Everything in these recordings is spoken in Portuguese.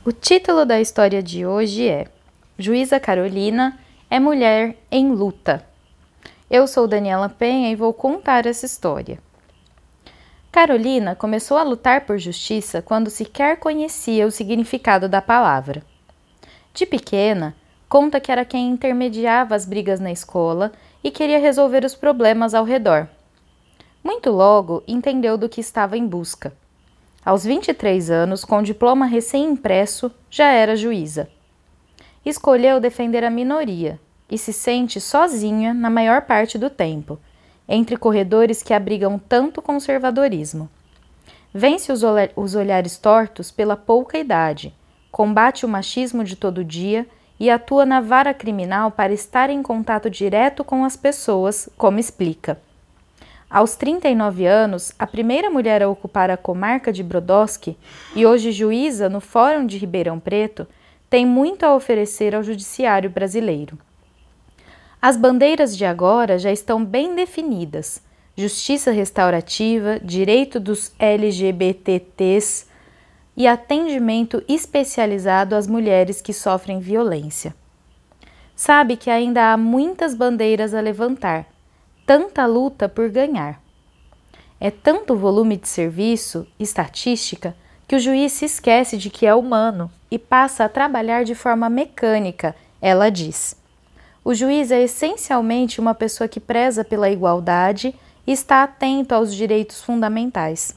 O título da história de hoje é Juíza Carolina é mulher em luta. Eu sou Daniela Penha e vou contar essa história. Carolina começou a lutar por justiça quando sequer conhecia o significado da palavra. De pequena, conta que era quem intermediava as brigas na escola e queria resolver os problemas ao redor. Muito logo, entendeu do que estava em busca. Aos 23 anos, com diploma recém-impresso, já era juíza. Escolheu defender a minoria e se sente sozinha na maior parte do tempo, entre corredores que abrigam tanto conservadorismo. Vence os olhares tortos pela pouca idade, combate o machismo de todo dia e atua na vara criminal para estar em contato direto com as pessoas, como explica. Aos 39 anos, a primeira mulher a ocupar a comarca de Brodowski e hoje juíza no Fórum de Ribeirão Preto, tem muito a oferecer ao judiciário brasileiro. As bandeiras de agora já estão bem definidas: justiça restaurativa, direito dos LGBTs e atendimento especializado às mulheres que sofrem violência. Sabe que ainda há muitas bandeiras a levantar, tanta luta por ganhar. É tanto volume de serviço, estatística, que o juiz se esquece de que é humano e passa a trabalhar de forma mecânica, ela diz. O juiz é essencialmente uma pessoa que preza pela igualdade e está atento aos direitos fundamentais.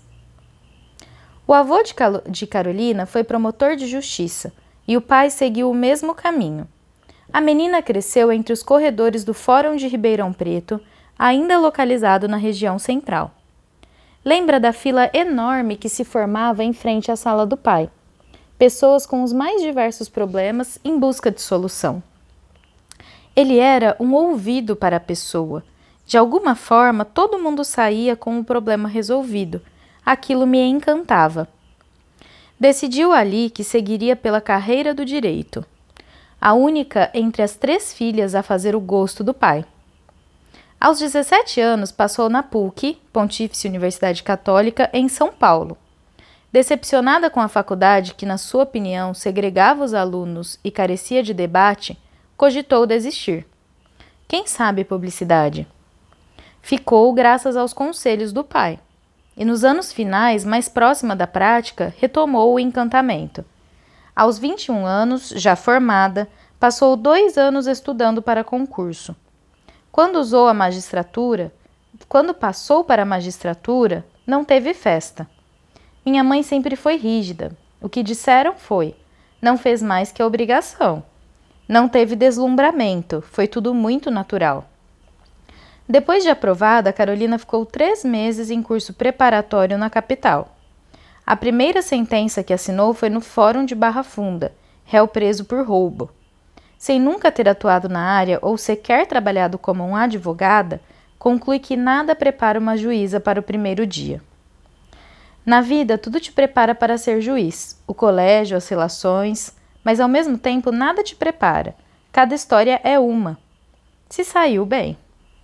O avô de Carolina foi promotor de justiça e o pai seguiu o mesmo caminho. A menina cresceu entre os corredores do Fórum de Ribeirão Preto, ainda localizado na região central. Lembra da fila enorme que se formava em frente à sala do pai. Pessoas com os mais diversos problemas em busca de solução. Ele era um ouvido para a pessoa. De alguma forma, todo mundo saía com o problema resolvido. Aquilo me encantava. Decidiu ali que seguiria pela carreira do direito. A única entre as 3 filhas a fazer o gosto do pai. Aos 17 anos, passou na PUC, Pontífice Universidade Católica, em São Paulo. Decepcionada com a faculdade, que, na sua opinião, segregava os alunos e carecia de debate, cogitou desistir. Quem sabe publicidade? Ficou graças aos conselhos do pai. E nos anos finais, mais próxima da prática, retomou o encantamento. Aos 21 anos, já formada, passou 2 anos estudando para concurso. Quando passou para a magistratura, não teve festa. Minha mãe sempre foi rígida. O que disseram foi: não fez mais que a obrigação. Não teve deslumbramento, foi tudo muito natural. Depois de aprovada, Carolina ficou 3 meses em curso preparatório na capital. A primeira sentença que assinou foi no Fórum de Barra Funda, réu preso por roubo. Sem nunca ter atuado na área ou sequer trabalhado como uma advogada, conclui que nada prepara uma juíza para o primeiro dia. Na vida, tudo te prepara para ser juiz, o colégio, as relações, mas ao mesmo tempo nada te prepara. Cada história é uma. Se saiu bem.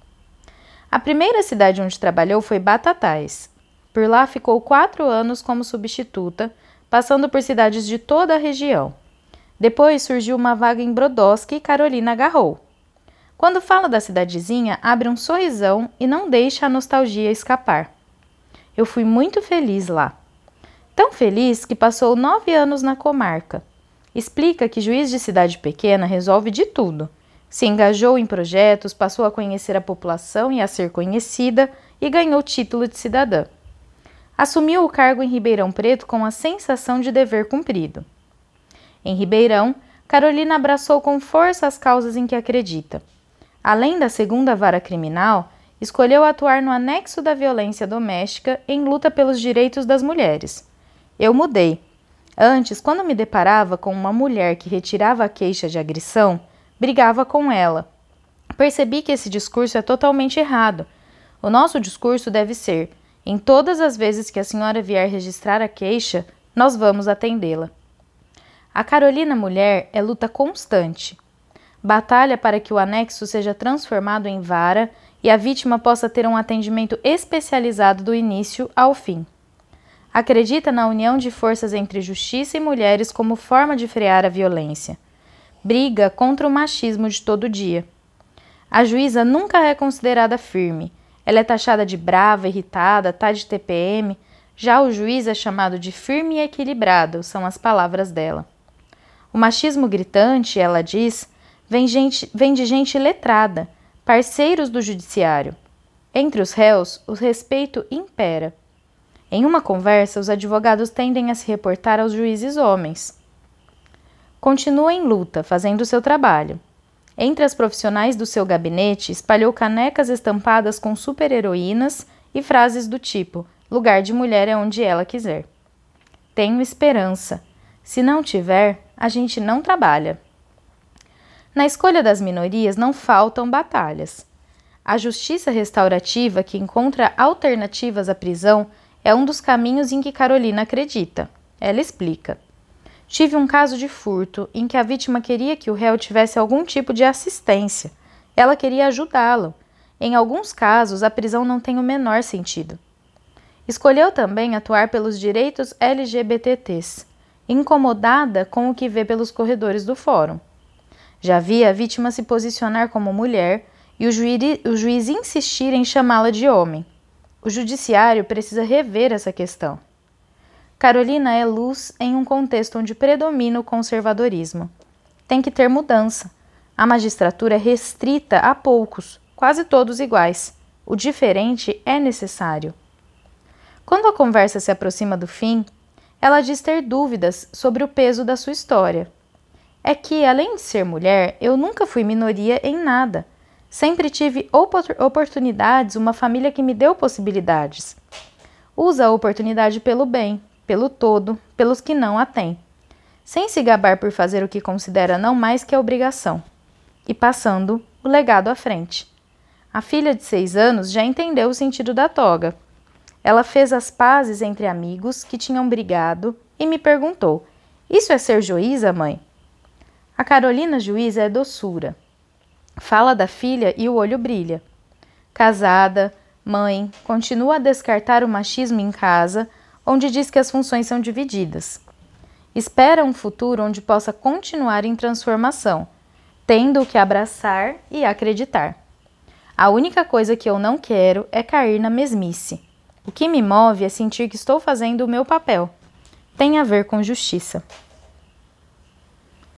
A primeira cidade onde trabalhou foi Batatais. Por lá ficou 4 anos como substituta, passando por cidades de toda a região. Depois surgiu uma vaga em Brodowski e Carolina agarrou. Quando fala da cidadezinha, abre um sorrisão e não deixa a nostalgia escapar. Eu fui muito feliz lá. Tão feliz que passou 9 anos na comarca. Explica que juiz de cidade pequena resolve de tudo. Se engajou em projetos, passou a conhecer a população e a ser conhecida e ganhou título de cidadã. Assumiu o cargo em Ribeirão Preto com a sensação de dever cumprido. Em Ribeirão, Carolina abraçou com força as causas em que acredita. Além da 2ª Vara Criminal, escolheu atuar no anexo da violência doméstica em luta pelos direitos das mulheres. Eu mudei. Antes, quando me deparava com uma mulher que retirava a queixa de agressão, brigava com ela. Percebi que esse discurso é totalmente errado. O nosso discurso deve ser: em todas as vezes que a senhora vier registrar a queixa, nós vamos atendê-la. A Carolina mulher é luta constante. Batalha para que o anexo seja transformado em vara e a vítima possa ter um atendimento especializado do início ao fim. Acredita na união de forças entre justiça e mulheres como forma de frear a violência. Briga contra o machismo de todo dia. A juíza nunca é considerada firme. Ela é taxada de brava, irritada, tá de TPM. Já o juiz é chamado de firme e equilibrado, são as palavras dela. O machismo gritante, ela diz, vem de gente letrada, parceiros do judiciário. Entre os réus, o respeito impera. Em uma conversa, os advogados tendem a se reportar aos juízes homens. Continua em luta, fazendo seu trabalho. Entre as profissionais do seu gabinete, espalhou canecas estampadas com super-heroínas e frases do tipo: lugar de mulher é onde ela quiser. Tenho esperança. Se não tiver, a gente não trabalha. Na escolha das minorias não faltam batalhas. A justiça restaurativa, que encontra alternativas à prisão, é um dos caminhos em que Carolina acredita. Ela explica. Tive um caso de furto em que a vítima queria que o réu tivesse algum tipo de assistência. Ela queria ajudá-lo. Em alguns casos, a prisão não tem o menor sentido. Escolheu também atuar pelos direitos LGBTs, incomodada com o que vê pelos corredores do fórum. Já via a vítima se posicionar como mulher e o juiz insistir em chamá-la de homem. O judiciário precisa rever essa questão. Carolina é luz em um contexto onde predomina o conservadorismo. Tem que ter mudança. A magistratura é restrita a poucos, quase todos iguais. O diferente é necessário. Quando a conversa se aproxima do fim, ela diz ter dúvidas sobre o peso da sua história. É que, além de ser mulher, eu nunca fui minoria em nada. Sempre tive oportunidades, uma família que me deu possibilidades. Usa a oportunidade pelo bem, pelo todo, pelos que não a têm. Sem se gabar por fazer o que considera não mais que a obrigação. E passando o legado à frente. A filha de 6 anos já entendeu o sentido da toga. Ela fez as pazes entre amigos que tinham brigado e me perguntou: isso é ser juíza, mãe? A Carolina juíza é doçura. Fala da filha e o olho brilha. Casada, mãe, continua a descartar o machismo em casa, onde diz que as funções são divididas. Espera um futuro onde possa continuar em transformação, tendo que abraçar e acreditar. A única coisa que eu não quero é cair na mesmice. O que me move é sentir que estou fazendo o meu papel. Tem a ver com justiça.